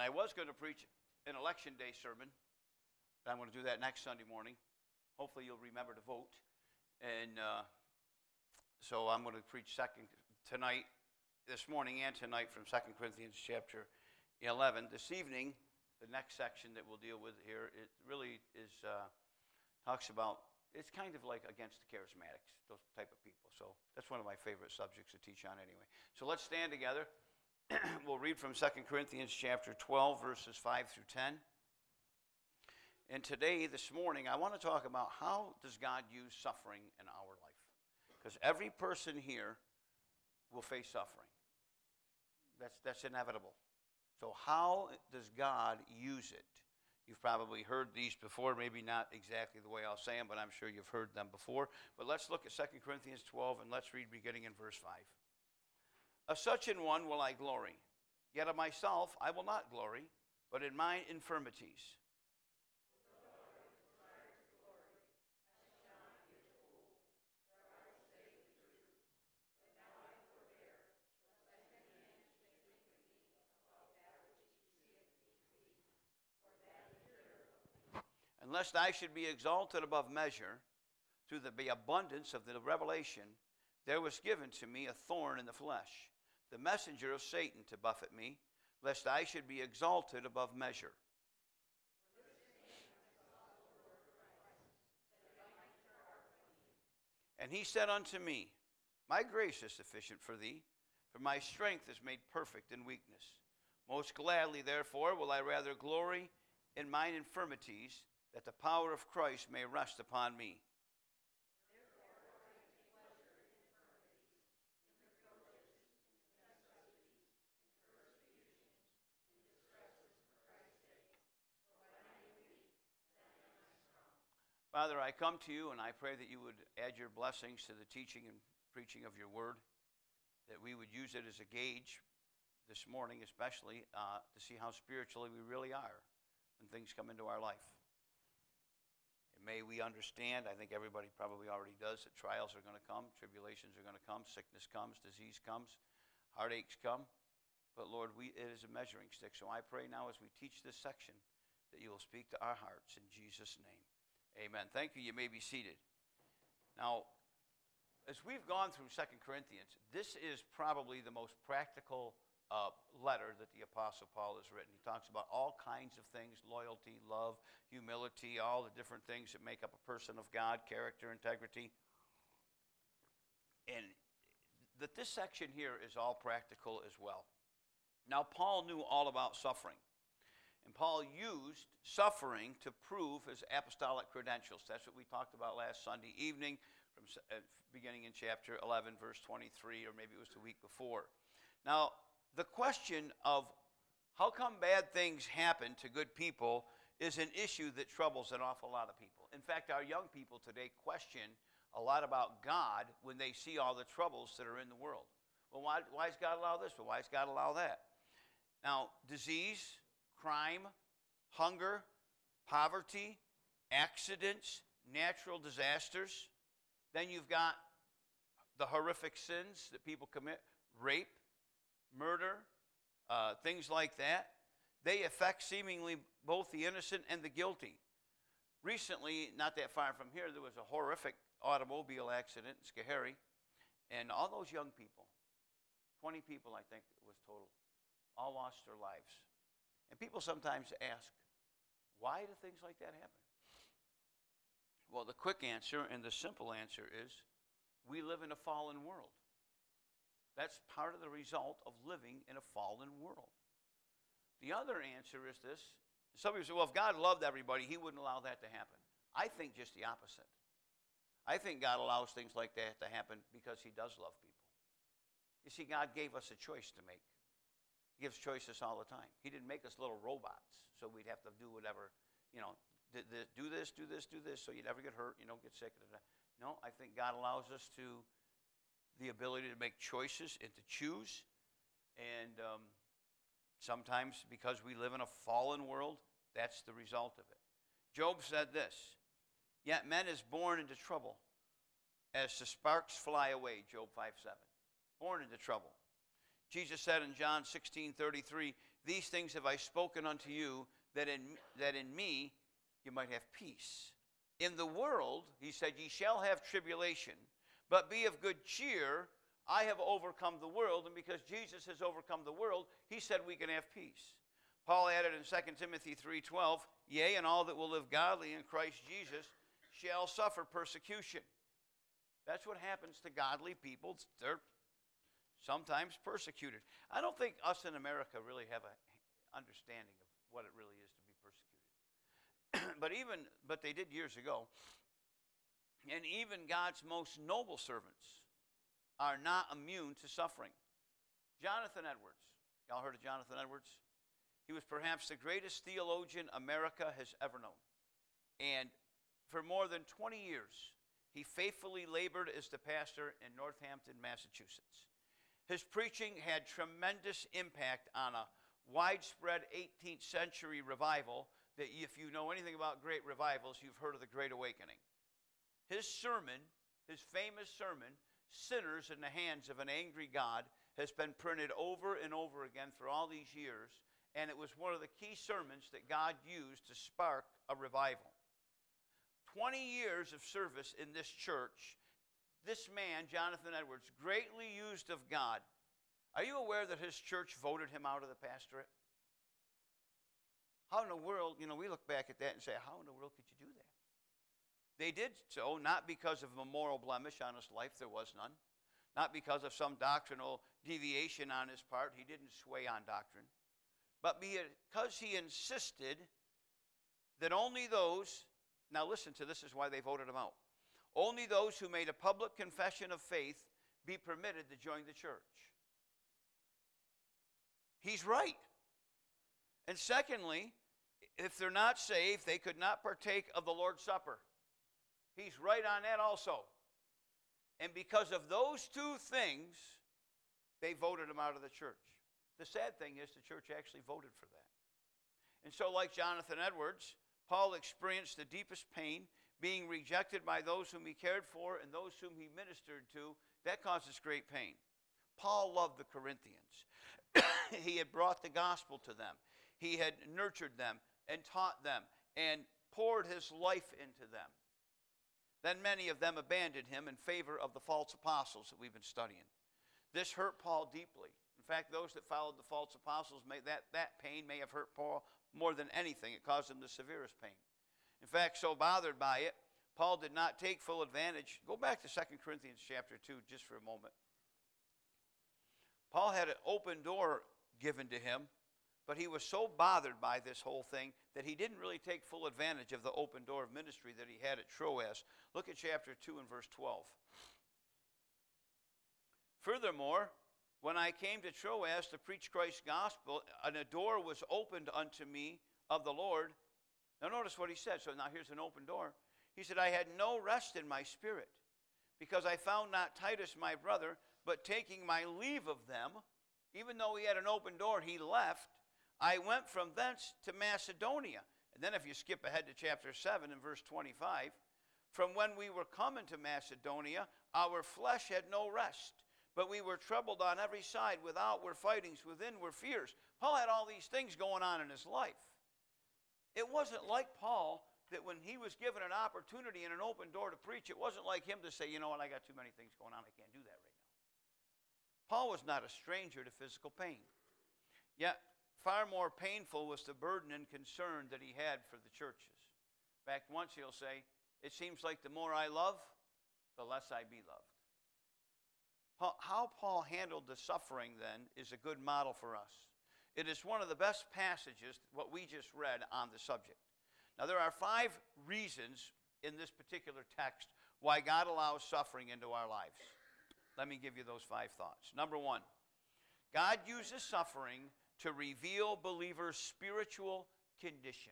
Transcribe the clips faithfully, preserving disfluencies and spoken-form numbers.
I was going to preach an election day sermon, but I'm going to do that next Sunday morning. Hopefully you'll remember to vote. And uh, so I'm going to preach second tonight, this morning and tonight from Second Corinthians chapter eleven. This evening, the next section that we'll deal with here, it really is uh, talks about, it's kind of like against the charismatics, those type of people. So that's one of my favorite subjects to teach on anyway. So let's stand together. We'll read from Second Corinthians chapter twelve, verses five through ten. And today, this morning, I want to talk about how does God use suffering in our life? Because every person here will face suffering. That's, that's inevitable. So how does God use it? You've probably heard these before, maybe not exactly the way I'll say them, but I'm sure you've heard them before. But let's look at Second Corinthians twelve, and let's read beginning in verse five. Of such an one will I glory, yet of myself I will not glory, but in mine infirmities. And lest I should be exalted above measure, through the abundance of the revelation, there was given to me a thorn in the flesh, the messenger of Satan to buffet me, lest I should be exalted above measure. And he said unto me, my grace is sufficient for thee, for my strength is made perfect in weakness. Most gladly, therefore, will I rather glory in mine infirmities, that the power of Christ may rest upon me. Father, I come to you and I pray that you would add your blessings to the teaching and preaching of your word, that we would use it as a gauge this morning especially uh, to see how spiritually we really are when things come into our life. And may we understand, I think everybody probably already does, that trials are going to come, tribulations are going to come, sickness comes, disease comes, heartaches come. But Lord, we, it is a measuring stick. So I pray now as we teach this section that you will speak to our hearts in Jesus' name. Amen. Thank you. You may be seated. Now, as we've gone through Second Corinthians, this is probably the most practical uh, letter that the Apostle Paul has written. He talks about all kinds of things, loyalty, love, humility, all the different things that make up a person of God, character, integrity. And that this section here is all practical as well. Now, Paul knew all about suffering. And Paul used suffering to prove his apostolic credentials. That's what we talked about last Sunday evening, from uh, beginning in chapter eleven, verse twenty-three, or maybe it was the week before. Now, the question of how come bad things happen to good people is an issue that troubles an awful lot of people. In fact, our young people today question a lot about God when they see all the troubles that are in the world. Well, why, why does God allow this? Well, why does God allow that? Now, disease, crime, hunger, poverty, accidents, natural disasters. Then you've got the horrific sins that people commit, rape, murder, uh, things like that. They affect seemingly both the innocent and the guilty. Recently, not that far from here, there was a horrific automobile accident in Schoharie, and all those young people, twenty people I think it was total, all lost their lives. And people sometimes ask, why do things like that happen? Well, the quick answer and the simple answer is, we live in a fallen world. That's part of the result of living in a fallen world. The other answer is this. Some people say, well, if God loved everybody, he wouldn't allow that to happen. I think just the opposite. I think God allows things like that to happen because he does love people. You see, God gave us a choice to make. He gives choices all the time. He didn't make us little robots, so we'd have to do whatever, you know, do this, do this, do this, so you never get hurt, you don't get sick. No, I think God allows us to, the ability to make choices and to choose. And um, sometimes because we live in a fallen world, that's the result of it. Job said this, yet man is born into trouble as the sparks fly away, Job five seven. Born into trouble. Jesus said in John sixteen thirty-three, These things have I spoken unto you, that in, that in me you might have peace. In the world, he said, ye shall have tribulation, but be of good cheer. I have overcome the world. And because Jesus has overcome the world, he said we can have peace. Paul added in Second Timothy three twelve, yea, and all that will live godly in Christ Jesus shall suffer persecution. That's what happens to godly people. They're sometimes persecuted. I don't think us in America really have an understanding of what it really is to be persecuted. but even, but they did years ago. And even God's most noble servants are not immune to suffering. Jonathan Edwards. Y'all heard of Jonathan Edwards? He was perhaps the greatest theologian America has ever known. And for more than twenty years, he faithfully labored as the pastor in Northampton, Massachusetts. His preaching had tremendous impact on a widespread eighteenth century revival that, if you know anything about great revivals, you've heard of the Great Awakening. His sermon, his famous sermon, Sinners in the Hands of an Angry God, has been printed over and over again for all these years, and it was one of the key sermons that God used to spark a revival. twenty years of service in this church, this man, Jonathan Edwards, greatly used of God. Are you aware that his church voted him out of the pastorate? How in the world, you know, we look back at that and say, how in the world could you do that? They did so not because of a moral blemish on his life, there was none. Not because of some doctrinal deviation on his part, he didn't sway on doctrine. But because he insisted that only those, now listen to this, is why they voted him out. Only those who made a public confession of faith be permitted to join the church. He's right. And secondly, if they're not saved, they could not partake of the Lord's Supper. He's right on that also. And because of those two things, they voted him out of the church. The sad thing is the church actually voted for that. And so, like Jonathan Edwards, Paul experienced the deepest pain, being rejected by those whom he cared for and those whom he ministered to. That causes great pain. Paul loved the Corinthians. He had brought the gospel to them. He had nurtured them and taught them and poured his life into them. Then many of them abandoned him in favor of the false apostles that we've been studying. This hurt Paul deeply. In fact, those that followed the false apostles, may, that, that pain may have hurt Paul more than anything. It caused him the severest pain. In fact, so bothered by it, Paul did not take full advantage. Go back to Second Corinthians chapter two just for a moment. Paul had an open door given to him, but he was so bothered by this whole thing that he didn't really take full advantage of the open door of ministry that he had at Troas. Look at chapter two and verse twelve. Furthermore, when I came to Troas to preach Christ's gospel, and a door was opened unto me of the Lord. Now notice what he said. So now here's an open door. He said, I had no rest in my spirit, because I found not Titus my brother, but taking my leave of them, even though he had an open door, he left. I went from thence to Macedonia. And then if you skip ahead to chapter seven and verse twenty-five, from when we were coming to Macedonia, our flesh had no rest, but we were troubled on every side. Without were fightings, within were fears. Paul had all these things going on in his life. It wasn't like Paul that when he was given an opportunity and an open door to preach, it wasn't like him to say, you know what, I got too many things going on, I can't do that right now. Paul was not a stranger to physical pain. Yet, far more painful was the burden and concern that he had for the churches. In fact, once he'll say, it seems like the more I love, the less I be loved. How Paul handled the suffering, then, is a good model for us. It is one of the best passages, what we just read, on the subject. Now, there are five reasons in this particular text why God allows suffering into our lives. Let me give you those five thoughts. Number one, God uses suffering to reveal believers' spiritual condition.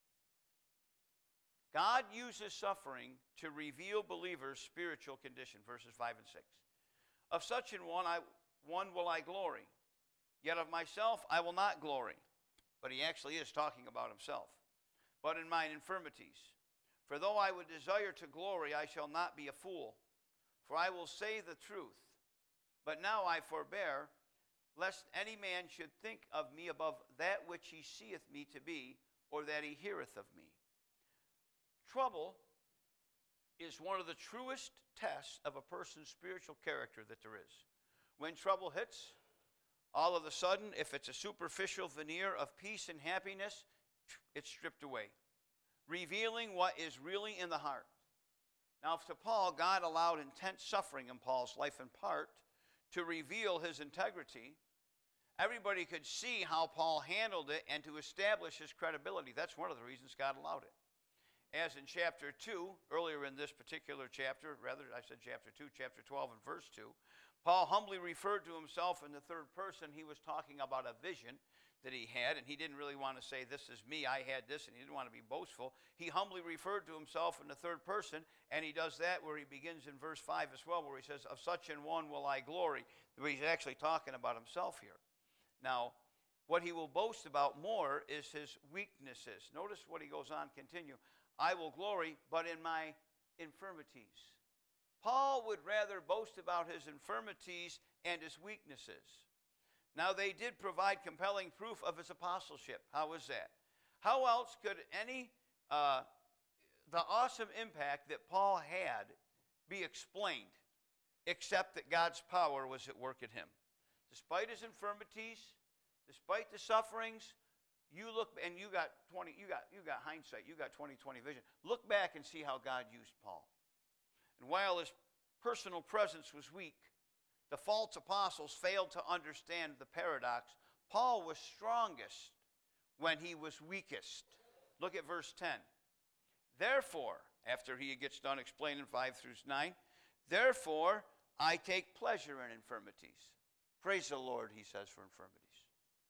God uses suffering to reveal believers' spiritual condition, verses five and six. Of such an one, I, one will I glory, yet of myself I will not glory. But he actually is talking about himself. But in mine infirmities. For though I would desire to glory, I shall not be a fool. For I will say the truth. But now I forbear, lest any man should think of me above that which he seeth me to be, or that he heareth of me. Trouble is one of the truest tests of a person's spiritual character that there is. When trouble hits, all of a sudden, if it's a superficial veneer of peace and happiness, it's stripped away, revealing what is really in the heart. Now, to Paul, God allowed intense suffering in Paul's life in part to reveal his integrity. Everybody could see how Paul handled it and to establish his credibility. That's one of the reasons God allowed it. As in chapter two, earlier in this particular chapter, rather, I said chapter two, chapter twelve and verse two, Paul humbly referred to himself in the third person. He was talking about a vision that he had, and he didn't really want to say, this is me, I had this, and he didn't want to be boastful. He humbly referred to himself in the third person, and he does that where he begins in verse five as well, where he says, of such an one will I glory. He's actually talking about himself here. Now, what he will boast about more is his weaknesses. Notice what he goes on, continue. I will glory, but in my infirmities. Paul would rather boast about his infirmities and his weaknesses. Now, they did provide compelling proof of his apostleship. How is that? How else could any, uh, the awesome impact that Paul had be explained except that God's power was at work in him? Despite his infirmities, despite the sufferings, you look, and you got twenty, you got you got hindsight, you got twenty twenty vision. Look back and see how God used Paul. And while his personal presence was weak, the false apostles failed to understand the paradox. Paul was strongest when he was weakest. Look at verse ten. Therefore, after he gets done explaining five through nine, therefore I take pleasure in infirmities. Praise the Lord, he says, for infirmities.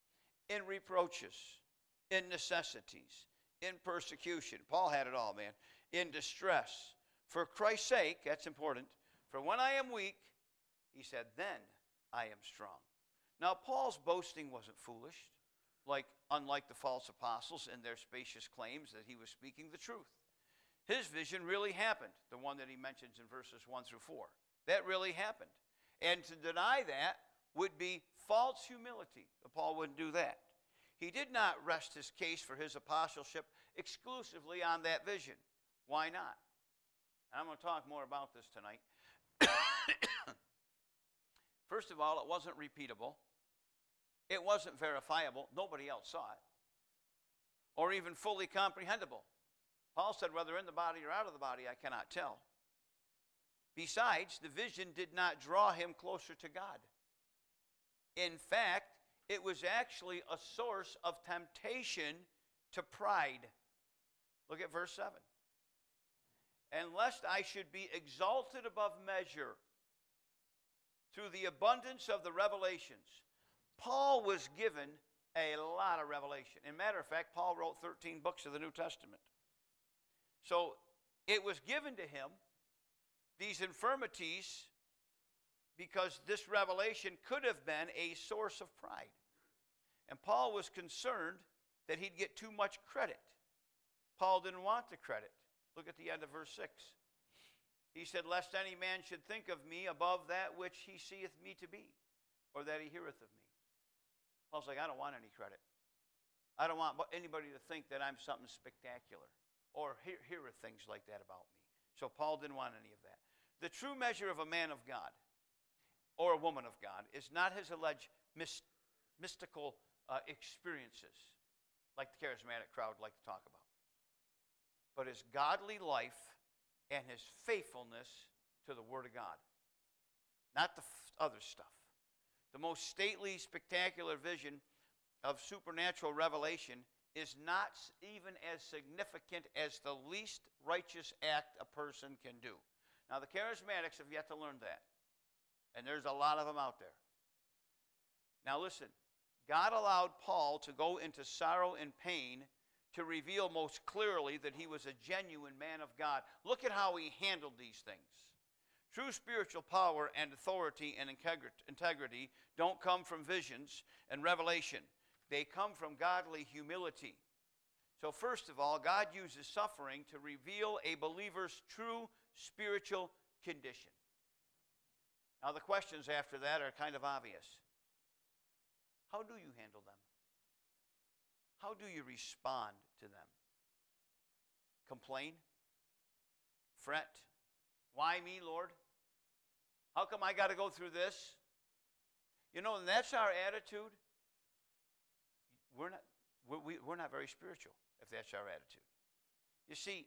In reproaches, in necessities, in persecution. Paul had it all, man. In distress. For Christ's sake, that's important. For when I am weak, he said, then I am strong. Now, Paul's boasting wasn't foolish, like unlike the false apostles in their spacious claims that he was speaking the truth. His vision really happened, the one that he mentions in verses one through four. That really happened. And to deny that would be false humility. Paul wouldn't do that. He did not rest his case for his apostleship exclusively on that vision. Why not? And I'm going to talk more about this tonight. First of all, it wasn't repeatable. It wasn't verifiable. Nobody else saw it. Or even fully comprehensible. Paul said, whether in the body or out of the body, I cannot tell. Besides, the vision did not draw him closer to God. In fact, it was actually a source of temptation to pride. Look at verse seven. And lest I should be exalted above measure through the abundance of the revelations. Paul was given a lot of revelation. As a matter of fact, Paul wrote thirteen books of the New Testament. So it was given to him, these infirmities, because this revelation could have been a source of pride. And Paul was concerned that he'd get too much credit. Paul didn't want the credit. Look at the end of verse six. He said, lest any man should think of me above that which he seeth me to be, or that he heareth of me. Paul's like, I don't want any credit. I don't want anybody to think that I'm something spectacular, or hear, heareth things like that about me. So Paul didn't want any of that. The true measure of a man of God, or a woman of God, is not his alleged myst- mystical uh, experiences, like the charismatic crowd like to talk about, but his godly life and his faithfulness to the Word of God. Not the f- other stuff. The most stately, spectacular vision of supernatural revelation is not even as significant as the least righteous act a person can do. Now, the charismatics have yet to learn that. And there's a lot of them out there. Now, listen. God allowed Paul to go into sorrow and pain to reveal most clearly that he was a genuine man of God. Look at how he handled these things. True spiritual power and authority and integrity don't come from visions and revelation. They come from godly humility. So first of all, God uses suffering to reveal a believer's true spiritual condition. Now the questions after that are kind of obvious. How do you handle them? How do you respond to them? Complain? Fret? Why me, Lord? How come I got to go through this? You know, and that's our attitude. We're not, we're, we're not very spiritual if that's our attitude. You see,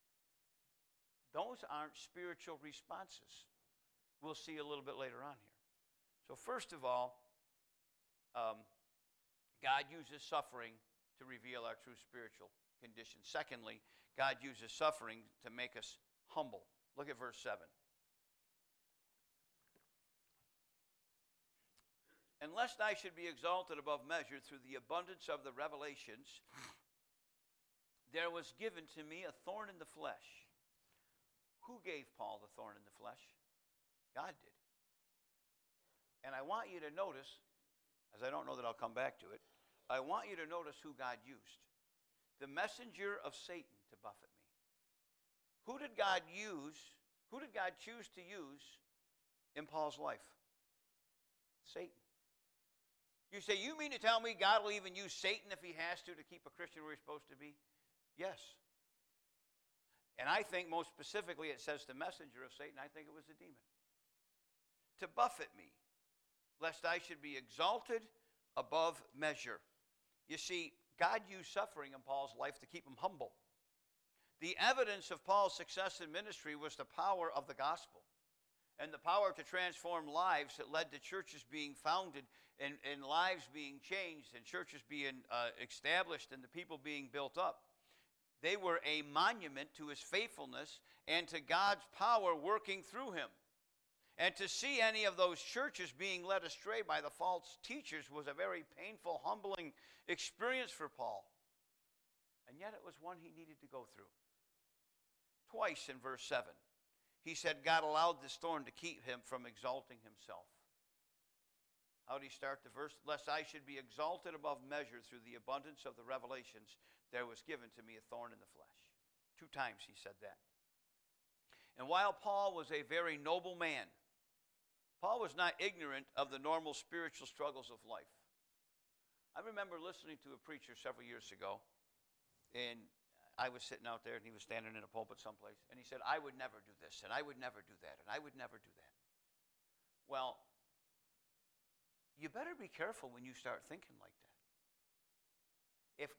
those aren't spiritual responses. We'll see a little bit later on here. So first of all, um, God uses suffering to reveal our true spiritual condition. Secondly, God uses suffering to make us humble. Look at verse seven. And lest I should be exalted above measure through the abundance of the revelations, there was given to me a thorn in the flesh. Who gave Paul the thorn in the flesh? God did. And I want you to notice, as I don't know that I'll come back to it, I want you to notice who God used. The messenger of Satan to buffet me. Who did God use? Who did God choose to use in Paul's life? Satan. You say, you mean to tell me God will even use Satan if he has to to keep a Christian where he's supposed to be? Yes. And I think most specifically it says the messenger of Satan. I think it was the demon. To buffet me, lest I should be exalted above measure. You see, God used suffering in Paul's life to keep him humble. The evidence of Paul's success in ministry was the power of the gospel and the power to transform lives that led to churches being founded and, and lives being changed and churches being uh, established and the people being built up. They were a monument to his faithfulness and to God's power working through him. And to see any of those churches being led astray by the false teachers was a very painful, humbling experience for Paul. And yet it was one he needed to go through. Twice in verse seven, he said God allowed this thorn to keep him from exalting himself. How did he start the verse? Lest I should be exalted above measure through the abundance of the revelations, there was given to me a thorn in the flesh. Two times he said that. And while Paul was a very noble man, Paul was not ignorant of the normal spiritual struggles of life. I remember listening to a preacher several years ago, and I was sitting out there, and he was standing in a pulpit someplace, and he said, I would never do this, and I would never do that, and I would never do that. Well, you better be careful when you start thinking like that. If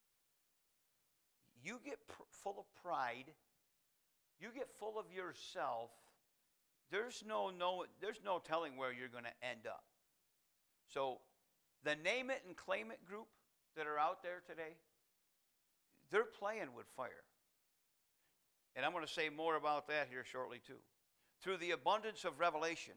you get pr- full of pride, you get full of yourself, there's no, no, there's no telling where you're going to end up. So the name it and claim it group that are out there today, they're playing with fire. And I'm going to say more about that here shortly too. Through the abundance of revelation,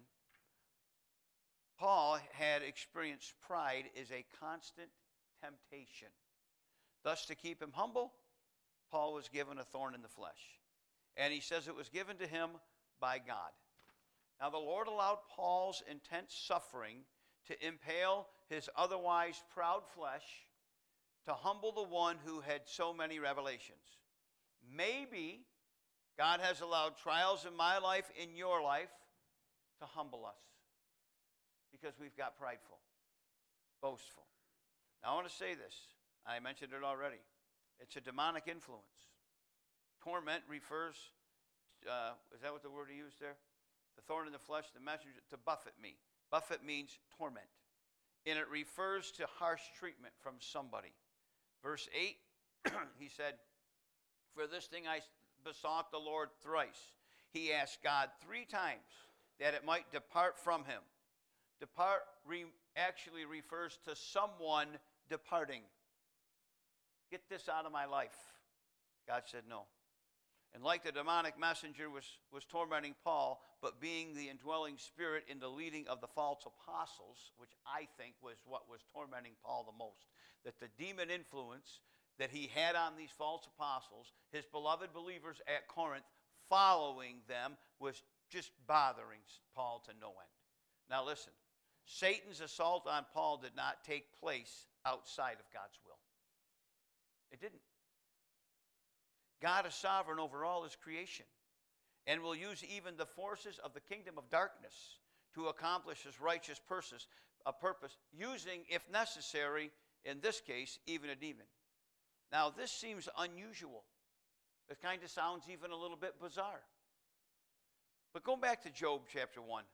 Paul had experienced pride as a constant temptation. Thus, to keep him humble, Paul was given a thorn in the flesh. And he says it was given to him by God. Now, the Lord allowed Paul's intense suffering to impale his otherwise proud flesh to humble the one who had so many revelations. Maybe God has allowed trials in my life, in your life, to humble us because we've got prideful, boastful. Now, I want to say this. I mentioned it already. It's a demonic influence. Torment refers, uh, is that what the word he used there? The thorn in the flesh, the messenger, to buffet me. Buffet means torment. And it refers to harsh treatment from somebody. Verse eight, he said, for this thing I besought the Lord thrice. He asked God three times that it might depart from him. Depart re- actually refers to someone departing. Get this out of my life. God said no. And like the demonic messenger was, was tormenting Paul, but being the indwelling spirit in the leading of the false apostles, which I think was what was tormenting Paul the most, that the demon influence that he had on these false apostles, his beloved believers at Corinth, following them, was just bothering Paul to no end. Now listen, Satan's assault on Paul did not take place outside of God's will. It didn't. God is sovereign over all his creation and will use even the forces of the kingdom of darkness to accomplish his righteous purposes, a purpose, using, if necessary, in this case, even a demon. Now, this seems unusual. It kind of sounds even a little bit bizarre. But go back to Job chapter one.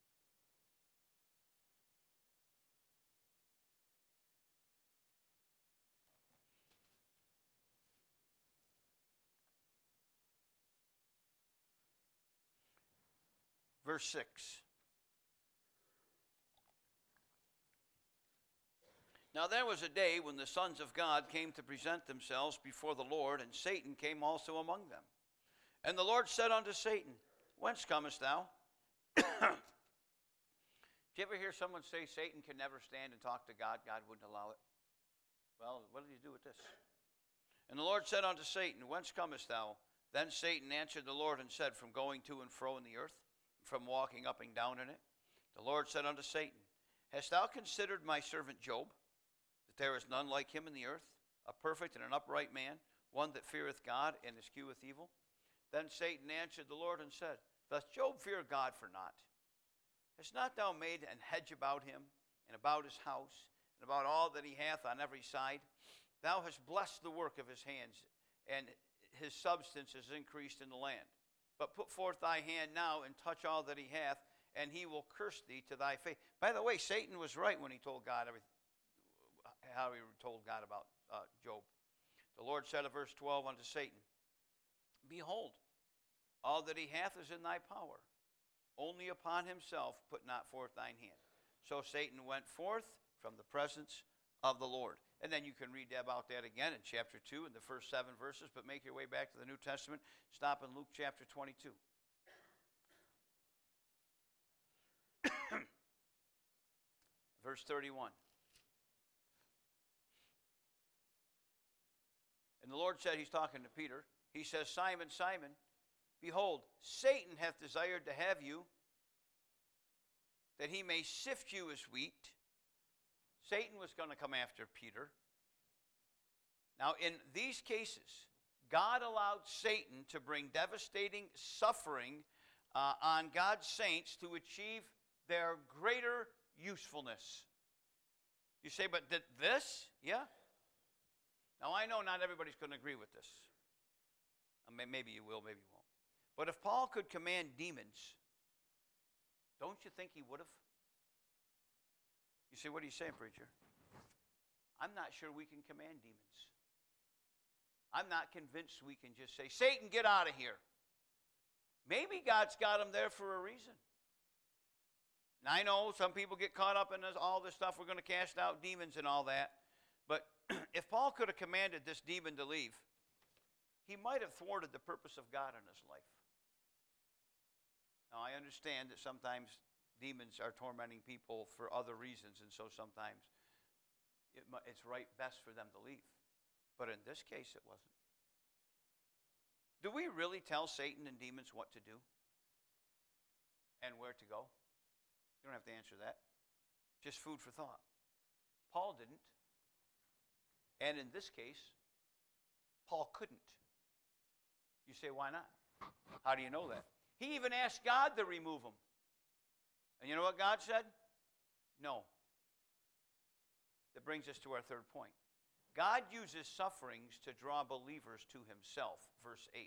Verse six. Now there was a day when the sons of God came to present themselves before the Lord, and Satan came also among them. And the Lord said unto Satan, Whence comest thou? Did you ever hear someone say Satan can never stand and talk to God? God wouldn't allow it. Well, what did he do with this? And the Lord said unto Satan, Whence comest thou? Then Satan answered the Lord and said, From going to and fro in the earth, from walking up and down in it. The Lord said unto Satan, Hast thou considered my servant Job, that there is none like him in the earth, a perfect and an upright man, one that feareth God and escheweth evil? Then Satan answered the Lord and said, Doth Job fear God for naught? Hast not thou made an hedge about him, and about his house, and about all that he hath on every side? Thou hast blessed the work of his hands, and his substance is increased in the land. But put forth thy hand now, and touch all that he hath, and he will curse thee to thy face. By the way, Satan was right when he told God everything, how he told God about uh, Job. The Lord said of verse twelve unto Satan, Behold, all that he hath is in thy power. Only upon himself put not forth thine hand. So Satan went forth from the presence of the Lord. And then you can read about that again in chapter two in the first seven verses, but make your way back to the New Testament. Stop in Luke chapter twenty-two. Verse thirty-one. And the Lord said, he's talking to Peter, he says, Simon, Simon, behold, Satan hath desired to have you, that he may sift you as wheat. Satan was going to come after Peter. Now, in these cases, God allowed Satan to bring devastating suffering uh, on God's saints to achieve their greater usefulness. You say, but did this? Yeah. Now, I know not everybody's going to agree with this. I mean, maybe you will, maybe you won't. But if Paul could command demons, don't you think he would have? You say, what are you saying, preacher? I'm not sure we can command demons. I'm not convinced we can just say, Satan, get out of here. Maybe God's got him there for a reason. And I know some people get caught up in this, all this stuff, we're going to cast out demons and all that. But if Paul could have commanded this demon to leave, he might have thwarted the purpose of God in his life. Now, I understand that sometimes demons are tormenting people for other reasons, and so sometimes it, it's right best for them to leave. But in this case, it wasn't. Do we really tell Satan and demons what to do and where to go? You don't have to answer that. Just food for thought. Paul didn't. And in this case, Paul couldn't. You say, why not? How do you know that? He even asked God to remove him. And you know what God said? No. That brings us to our third point. God uses sufferings to draw believers to himself. Verse eight.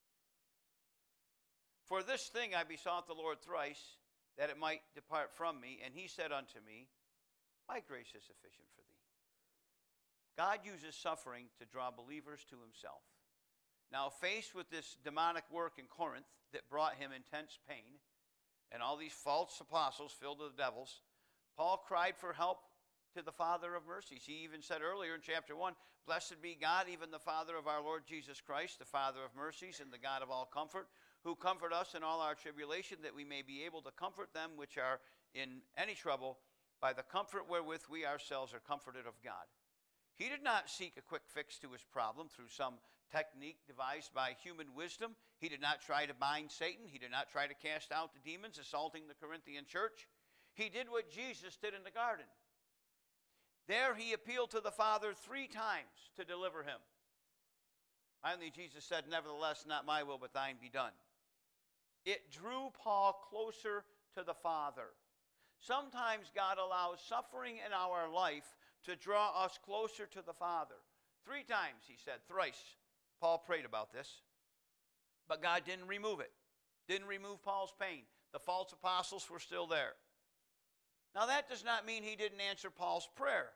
For this thing I besought the Lord thrice, that it might depart from me. And he said unto me, My grace is sufficient for thee. God uses suffering to draw believers to himself. Now, faced with this demonic work in Corinth that brought him intense pain, and all these false apostles filled with devils, Paul cried for help to the Father of mercies. He even said earlier in chapter one, Blessed be God, even the Father of our Lord Jesus Christ, the Father of mercies and the God of all comfort, who comfort us in all our tribulation, that we may be able to comfort them which are in any trouble by the comfort wherewith we ourselves are comforted of God. He did not seek a quick fix to his problem through some technique devised by human wisdom. He did not try to bind Satan. He did not try to cast out the demons assaulting the Corinthian church. He did what Jesus did in the garden. There he appealed to the Father three times to deliver him. Finally, Jesus said, Nevertheless, not my will, but thine be done. It drew Paul closer to the Father. Sometimes God allows suffering in our life to draw us closer to the Father. Three times, he said, thrice, Paul prayed about this. But God didn't remove it. Didn't remove Paul's pain. The false apostles were still there. Now that does not mean he didn't answer Paul's prayer.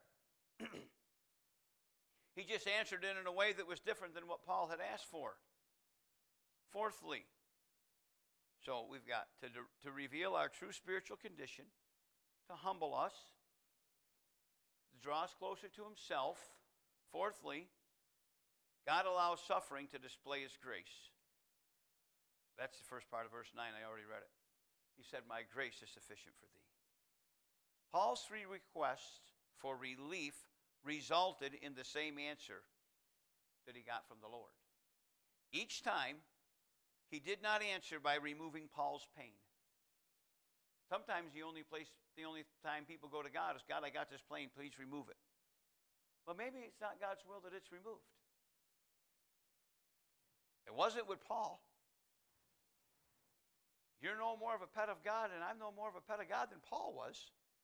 He just answered it in a way that was different than what Paul had asked for. Fourthly, so we've got to, to reveal our true spiritual condition, to humble us, to draw us closer to himself. Fourthly, God allows suffering to display his grace. That's the first part of verse nine. I already read it. He said, my grace is sufficient for thee. Paul's three requests for relief resulted in the same answer that he got from the Lord. Each time, he did not answer by removing Paul's pain. Sometimes the only place, the only time people go to God is, God, I got this pain, please remove it. Well, maybe it's not God's will that it's removed. It wasn't with Paul. You're no more of a pet of God, and I'm no more of a pet of God than Paul was.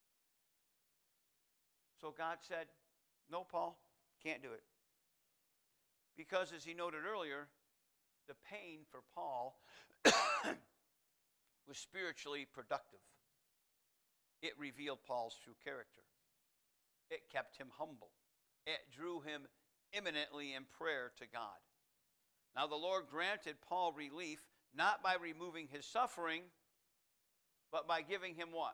So God said, no, Paul, can't do it. Because, as he noted earlier, the pain for Paul was spiritually productive. It revealed Paul's true character. It kept him humble. It drew him imminently in prayer to God. Now, the Lord granted Paul relief not by removing his suffering, but by giving him what?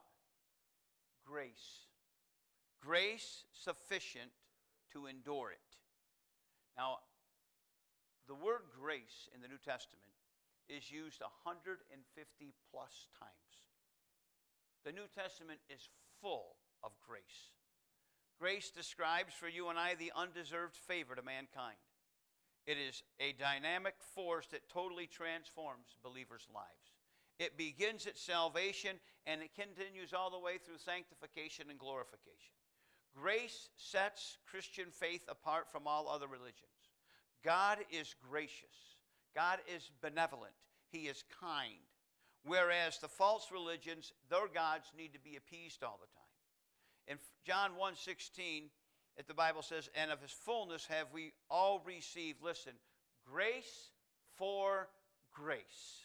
Grace. Grace sufficient to endure it. Now, the word grace in the New Testament is used one hundred fifty plus times. The New Testament is full of grace. Grace describes for you and I the undeserved favor to mankind. It is a dynamic force that totally transforms believers' lives. It begins at salvation and it continues all the way through sanctification and glorification. Grace sets Christian faith apart from all other religions. God is gracious. God is benevolent. He is kind. Whereas the false religions, their gods need to be appeased all the time. In John one sixteen, the Bible says, and of his fullness have we all received, listen, grace for grace.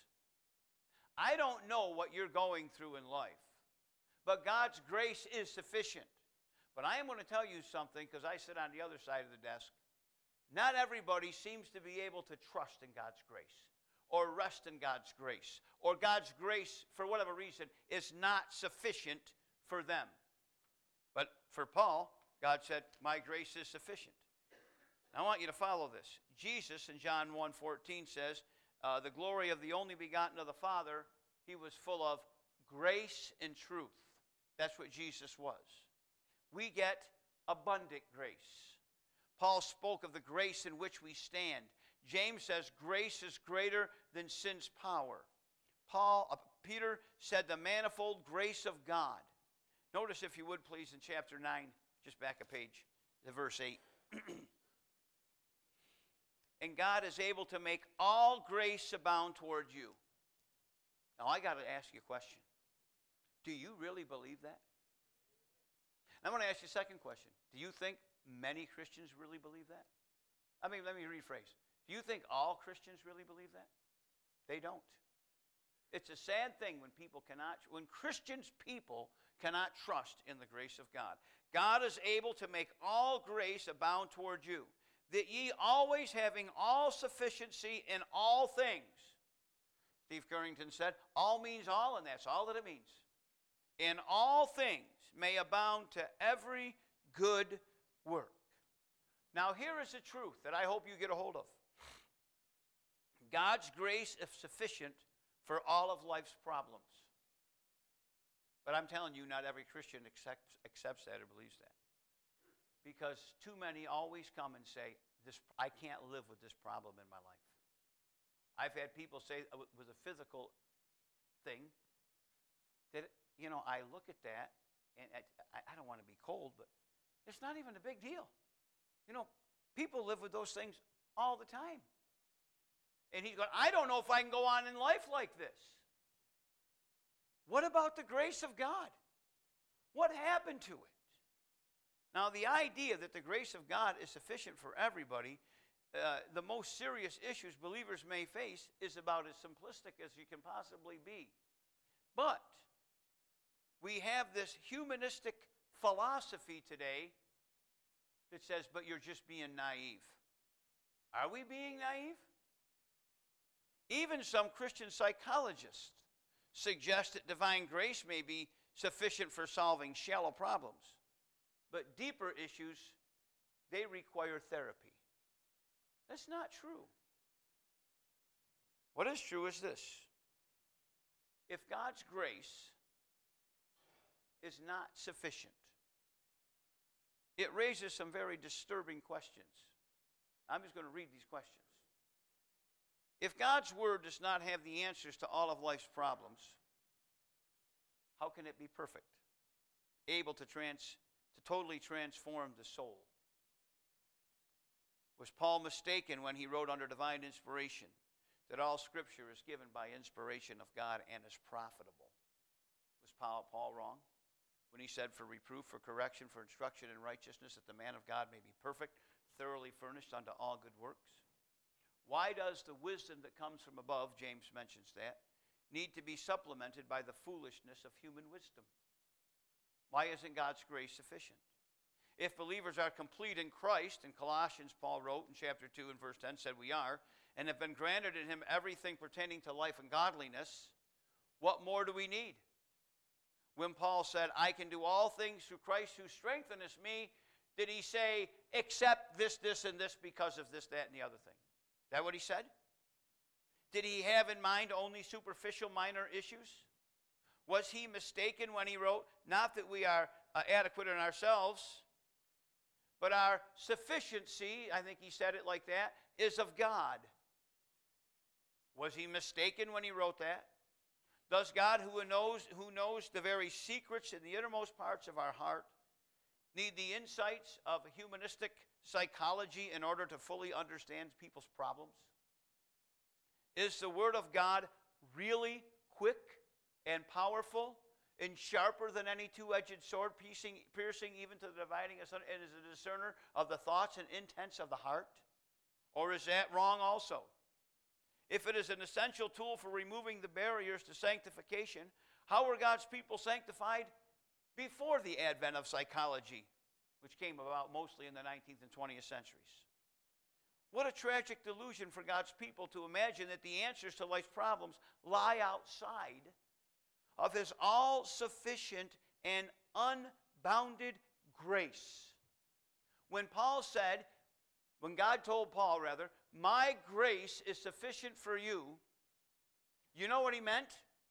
I don't know what you're going through in life, but God's grace is sufficient. But I am going to tell you something, because I sit on the other side of the desk. Not everybody seems to be able to trust in God's grace, or rest in God's grace, or God's grace, for whatever reason, is not sufficient for them. But for Paul, God said, my grace is sufficient. Now, I want you to follow this. Jesus in John one fourteen says, uh, the glory of the only begotten of the Father, he was full of grace and truth. That's what Jesus was. We get abundant grace. Paul spoke of the grace in which we stand. James says grace is greater than sin's power. Paul, uh, Peter said the manifold grace of God. Notice, if you would please, in chapter nine, just back a page, to verse eight. And God is able to make all grace abound toward you. Now, I got to ask you a question. Do you really believe that? I'm going to ask you a second question. Do you think many Christians really believe that? I mean, let me rephrase. Do you think all Christians really believe that? They don't. It's a sad thing when people cannot, when Christians people cannot trust in the grace of God. God is able to make all grace abound toward you, that ye always having all sufficiency in all things. Steve Currington said, all means all, and that's all that it means. In all things may abound to every good work. Now, here is the truth that I hope you get a hold of. God's grace is sufficient for all of life's problems. But I'm telling you, not every Christian accepts, accepts that or believes that. Because too many always come and say, "This, I can't live with this problem in my life." I've had people say it was a physical thing that, you know, I look at that, and I, I don't want to be cold, but it's not even a big deal. You know, people live with those things all the time. And he's going, I don't know if I can go on in life like this. What about the grace of God? What happened to it? Now, the idea that the grace of God is sufficient for everybody, uh, the most serious issues believers may face, is about as simplistic as you can possibly be. But we have this humanistic philosophy today that says, but you're just being naive. Are we being naive? Even some Christian psychologists suggest that divine grace may be sufficient for solving shallow problems. But deeper issues, they require therapy. That's not true. What is true is this. If God's grace is not sufficient, it raises some very disturbing questions. I'm just going to read these questions. If God's word does not have the answers to all of life's problems, how can it be perfect, able to trans to totally transform the soul? Was Paul mistaken when he wrote under divine inspiration that all Scripture is given by inspiration of God and is profitable? Was Paul, Paul wrong when he said, for reproof, for correction, for instruction in righteousness, that the man of God may be perfect, thoroughly furnished unto all good works? Why does the wisdom that comes from above, James mentions that, need to be supplemented by the foolishness of human wisdom? Why isn't God's grace sufficient? If believers are complete in Christ, in Colossians, Paul wrote in chapter two and verse ten, said we are, and have been granted in him everything pertaining to life and godliness, what more do we need? When Paul said, I can do all things through Christ who strengtheneth me, did he say, except this, this, and this because of this, that, and the other thing? Is that what he said? Did he have in mind only superficial minor issues? Was he mistaken when he wrote, not that we are uh, adequate in ourselves, but our sufficiency, I think he said it like that, is of God? Was he mistaken when he wrote that? Does God, who knows, who knows the very secrets in the innermost parts of our heart, need the insights of humanistic psychology in order to fully understand people's problems? Is the Word of God really quick and powerful and sharper than any two-edged sword, piercing, piercing even to the dividing asunder, and is a discerner of the thoughts and intents of the heart? Or is that wrong also? If it is an essential tool for removing the barriers to sanctification, how were God's people sanctified before the advent of psychology, which came about mostly in the nineteenth and twentieth centuries? What a tragic delusion for God's people to imagine that the answers to life's problems lie outside of his all-sufficient and unbounded grace. When Paul said, when God told Paul, rather, my grace is sufficient for you, you know what he meant?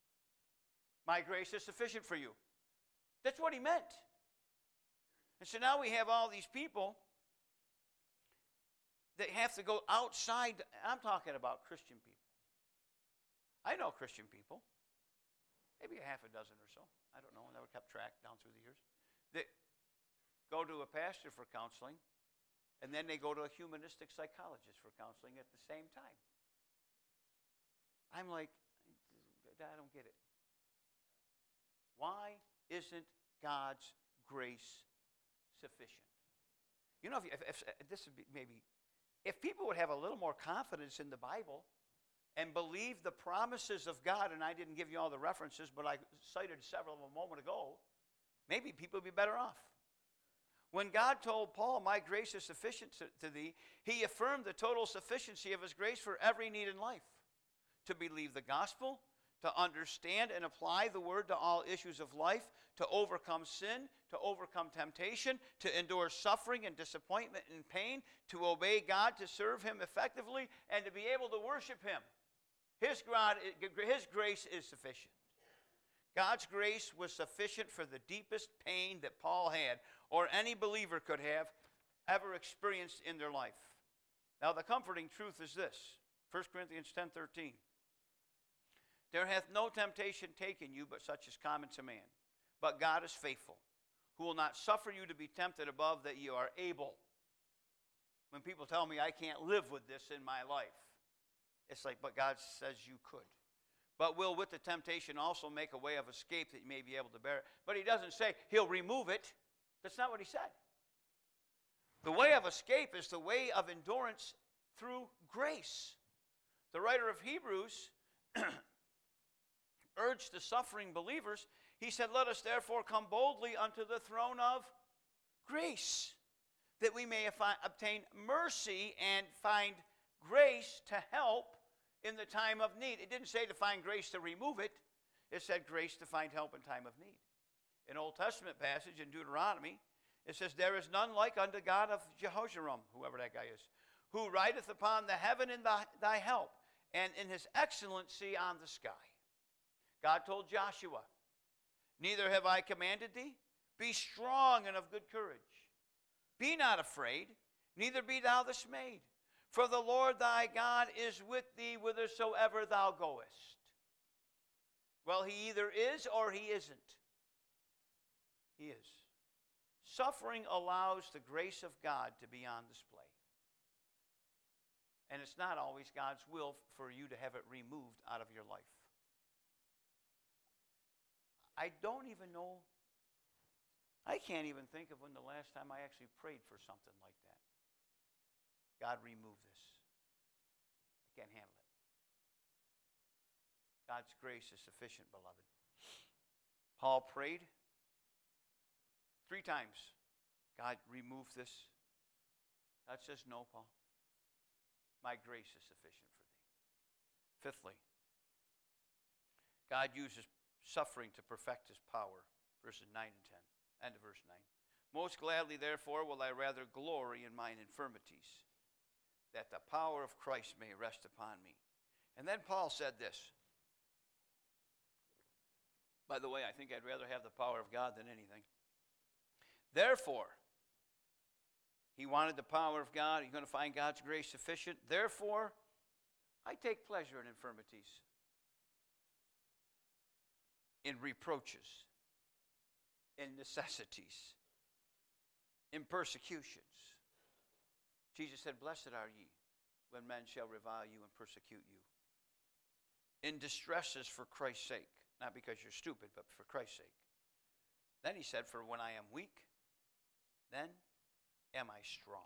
My grace is sufficient for you. That's what he meant. And so now we have all these people that have to go outside. I'm talking about Christian people. I know Christian people, maybe a half a dozen or so. I don't know. I never kept track down through the years. That go to a pastor for counseling, and then they go to a humanistic psychologist for counseling at the same time. I'm like, I don't get it. Why isn't God's grace sufficient? You know, if, if, if this would be maybe, if people would have a little more confidence in the Bible and believe the promises of God, and I didn't give you all the references, but I cited several of them a moment ago, maybe people would be better off. When God told Paul, my grace is sufficient to, to thee, he affirmed the total sufficiency of his grace for every need in life. To believe the gospel, to understand and apply the word to all issues of life, to overcome sin, to overcome temptation, to endure suffering and disappointment and pain, to obey God, to serve him effectively, and to be able to worship him. His, God, his grace is sufficient. God's grace was sufficient for the deepest pain that Paul had, or any believer could have ever experienced in their life. Now the comforting truth is this, First Corinthians ten thirteen. There hath no temptation taken you but such as common to man. But God is faithful, who will not suffer you to be tempted above that you are able. When people tell me I can't live with this in my life, it's like, but God says you could. but will with the temptation also make a way of escape that you may be able to bear it. But he doesn't say he'll remove it. That's not what he said. The way of escape is the way of endurance through grace. The writer of Hebrews urged the suffering believers. He said, let us therefore come boldly unto the throne of grace, that we may obtain mercy and find grace to help in the time of need. It didn't say to find grace to remove it. It said grace to find help in time of need. An Old Testament passage in Deuteronomy, it says, there is none like unto God of Jehoshaphat, whoever that guy is, who rideth upon the heaven in thy, thy help, and in his excellency on the sky. God told Joshua, neither have I commanded thee, be strong and of good courage. Be not afraid, neither be thou dismayed. For the Lord thy God is with thee whithersoever thou goest. Well, he either is or he isn't. He is. Suffering allows the grace of God to be on display. And it's not always God's will for you to have it removed out of your life. I don't even know, I can't even think of when the last time I actually prayed for something like that. God, remove this. I can't handle it. God's grace is sufficient, beloved. Paul prayed three times. God, remove this. God says, no, Paul. My grace is sufficient for thee. Fifthly, God uses suffering to perfect his power. Verses nine and ten. End of verse nine. Most gladly, therefore, will I rather glory in mine infirmities, that the power of Christ may rest upon me. And then Paul said this. By the way, I think I'd rather have the power of God than anything. Therefore, he wanted the power of God. You're going to find God's grace sufficient. Therefore, I take pleasure in infirmities, in reproaches, in necessities, in persecutions. Jesus said, blessed are ye when men shall revile you and persecute you. In distresses for Christ's sake. Not because you're stupid, but for Christ's sake. Then he said, for when I am weak, then am I strong.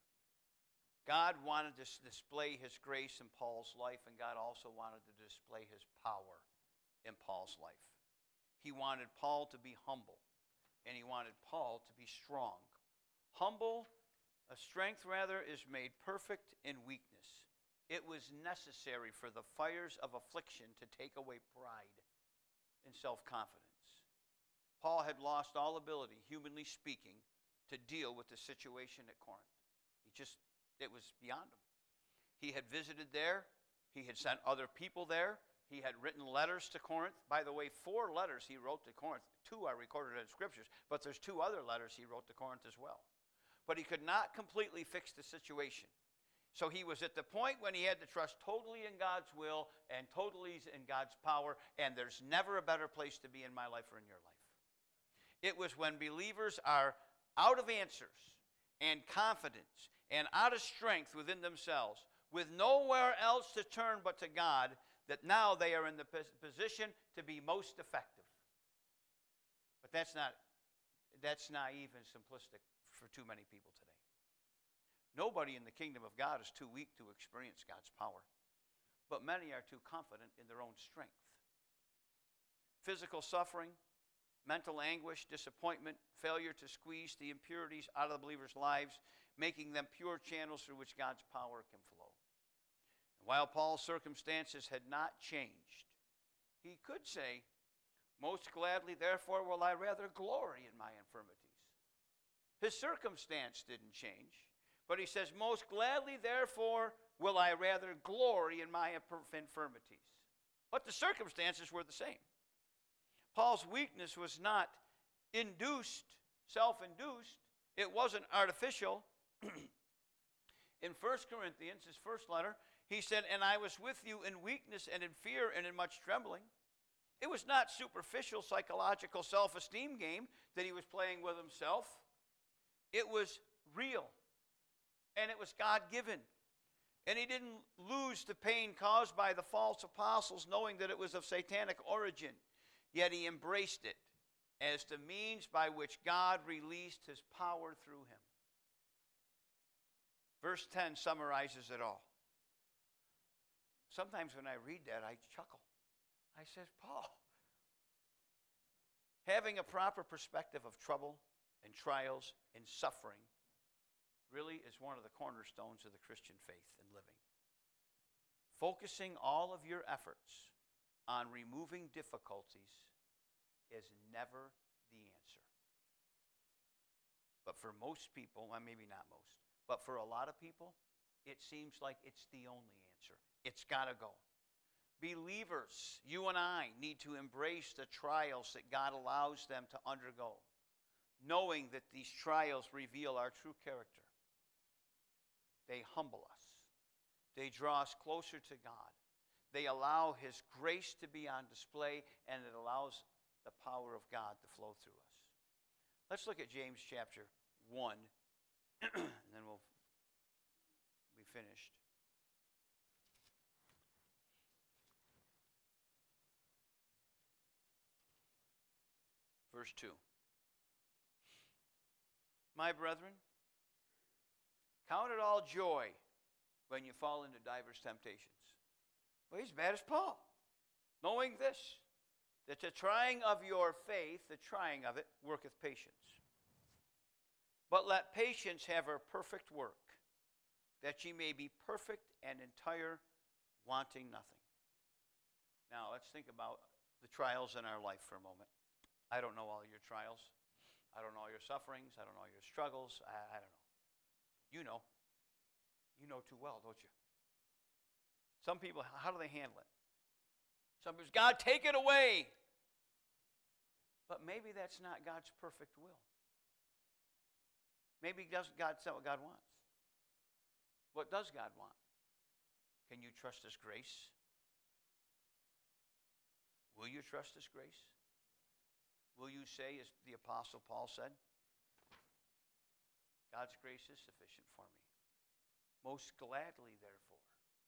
God wanted to display his grace in Paul's life, and God also wanted to display his power in Paul's life. He wanted Paul to be humble, and he wanted Paul to be strong. Humble, a strength rather, is made perfect in weakness. It was necessary for the fires of affliction to take away pride and self-confidence. Paul had lost all ability, humanly speaking, to deal with the situation at Corinth. He just, it was beyond him. He had visited there. He had sent other people there. He had written letters to Corinth. By the way, four letters he wrote to Corinth. Two are recorded in Scriptures, but there's two other letters he wrote to Corinth as well. But he could not completely fix the situation. So he was at the point when he had to trust totally in God's will and totally in God's power, and there's never a better place to be in my life or in your life. It was when believers are out of answers and confidence and out of strength within themselves, with nowhere else to turn but to God, that now they are in the position to be most effective. But that's not, that's naive and simplistic for too many people today. Nobody in the kingdom of God is too weak to experience God's power, but many are too confident in their own strength. Physical suffering, mental anguish, disappointment, failure to squeeze the impurities out of the believers' lives, making them pure channels through which God's power can flow. And while Paul's circumstances had not changed, he could say, most gladly, therefore, will I rather glory in my infirmities. His circumstance didn't change. But he says, most gladly, therefore, will I rather glory in my infirmities. But the circumstances were the same. Paul's weakness was not induced, self-induced. It wasn't artificial. In First Corinthians, his first letter, he said, and I was with you in weakness and in fear and in much trembling. It was not superficial psychological self-esteem game that he was playing with himself. It was real. And it was God-given. And he didn't lose the pain caused by the false apostles, knowing that it was of satanic origin. Yet he embraced it as the means by which God released his power through him. Verse ten summarizes it all. Sometimes when I read that, I chuckle. I says, Paul, having a proper perspective of trouble and trials and suffering really is one of the cornerstones of the Christian faith and living. Focusing all of your efforts on removing difficulties is never the answer. But for most people, well, maybe not most, but for a lot of people, it seems like it's the only answer. It's got to go. Believers, you and I need to embrace the trials that God allows them to undergo, knowing that these trials reveal our true character. They humble us. They draw us closer to God. They allow his grace to be on display, and it allows the power of God to flow through us. Let's look at James chapter one, and then we'll be finished. Verse two. My brethren, count it all joy when you fall into diverse temptations. Well, he's bad as Paul. Knowing this, that the trying of your faith, the trying of it, worketh patience. But let patience have her perfect work, that ye may be perfect and entire, wanting nothing. Now, let's think about the trials in our life for a moment. I don't know all your trials. I don't know all your sufferings. I don't know all your struggles. I, I don't know. You know. You know too well, don't you? Some people, how do they handle it? Some people, God, take it away. But maybe that's not God's perfect will. Maybe God, that's not what God wants. What does God want? Can you trust his grace? Will you trust his grace? Will you say, as the Apostle Paul said, God's grace is sufficient for me. Most gladly, therefore.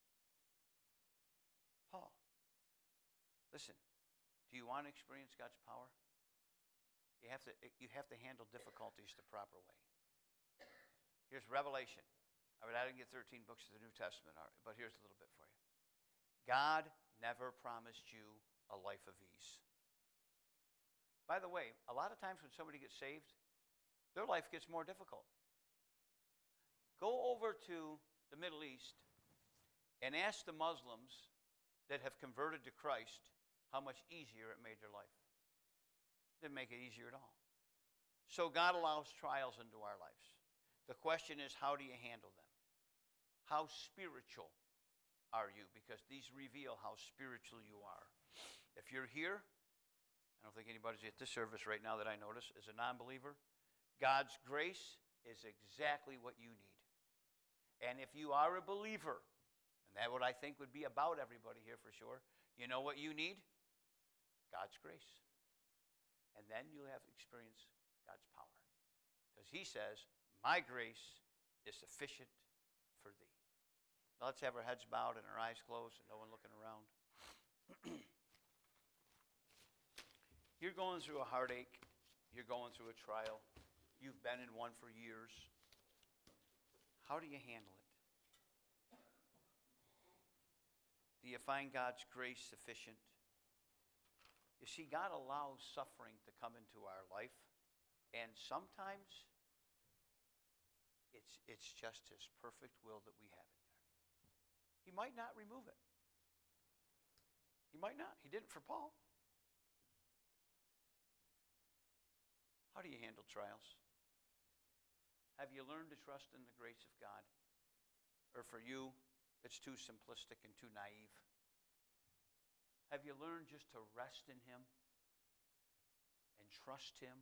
Paul, listen, do you want to experience God's power? You have to, you have to handle difficulties the proper way. Here's Revelation. I mean, I didn't get thirteen books of the New Testament, but here's a little bit for you. God never promised you a life of ease. By the way, a lot of times when somebody gets saved, their life gets more difficult. Go over to the Middle East and ask the Muslims that have converted to Christ how much easier it made their life. It didn't make it easier at all. So God allows trials into our lives. The question is, how do you handle them? How spiritual are you? Because these reveal how spiritual you are. If you're here, I don't think anybody's at this service right now that I notice as a non-believer, God's grace is exactly what you need. And if you are a believer, and that's what I think would be about everybody here for sure, you know what you need? God's grace. And then you'll have experience God's power. Because he says, my grace is sufficient for thee. Now let's have our heads bowed and our eyes closed and no one looking around. You're going through a heartache. You're going through a trial. You've been in one for years. How do you handle it? Do you find God's grace sufficient? You see, God allows suffering to come into our life, and sometimes it's, it's just his perfect will that we have it there. He might not remove it. He might not. He didn't for Paul. How do you handle trials? Have you learned to trust in the grace of God? Or for you, it's too simplistic and too naive? Have you learned just to rest in him and trust him?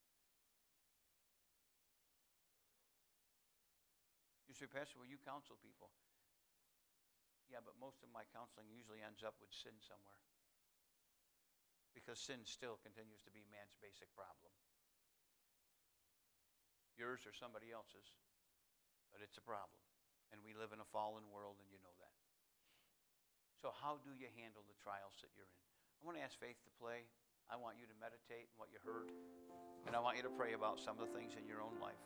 You say, Pastor, well, you counsel people. Yeah, but most of my counseling usually ends up with sin somewhere. Because sin still continues to be man's basic problem. Yours or somebody else's, but it's a problem. And we live in a fallen world, and you know that. So how do you handle the trials that you're in? I want to ask Faith to play. I want you to meditate on what you heard. And I want you to pray about some of the things in your own life.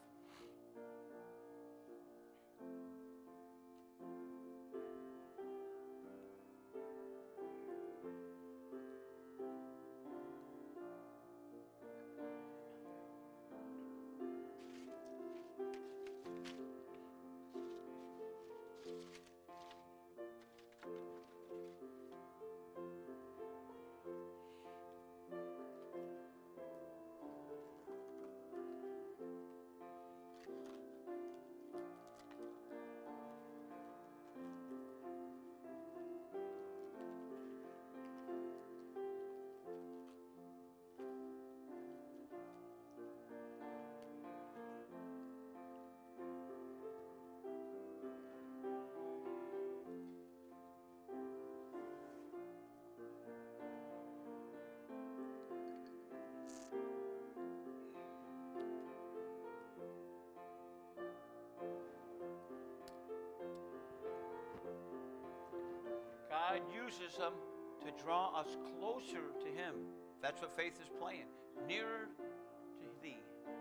God uses them to draw us closer to Him. That's what faith is playing. Nearer to Thee.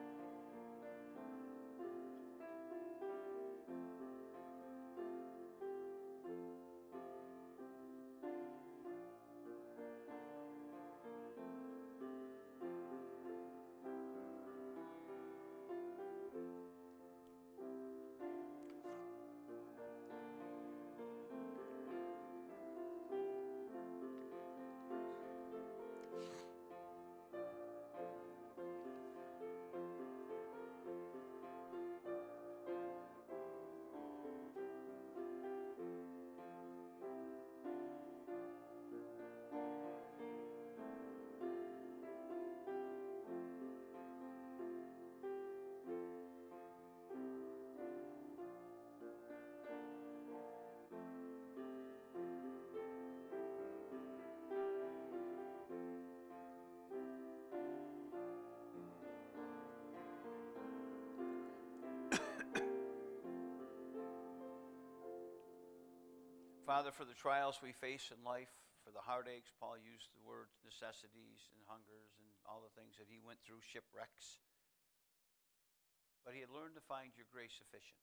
Father, for the trials we face in life, for the heartaches, Paul used the word necessities and hungers and all the things that he went through, shipwrecks. But he had learned to find your grace sufficient.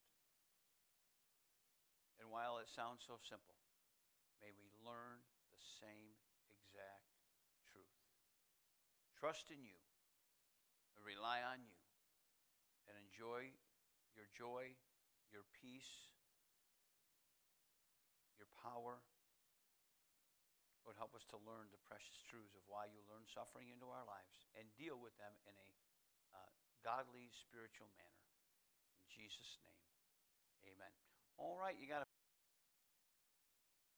And while it sounds so simple, may we learn the same exact truth. Trust in you and rely on you and enjoy your joy, your peace, your power. Lord, help us to learn the precious truths of why you learn suffering into our lives and deal with them in a uh, godly, spiritual manner. In Jesus' name, amen. All right, you got to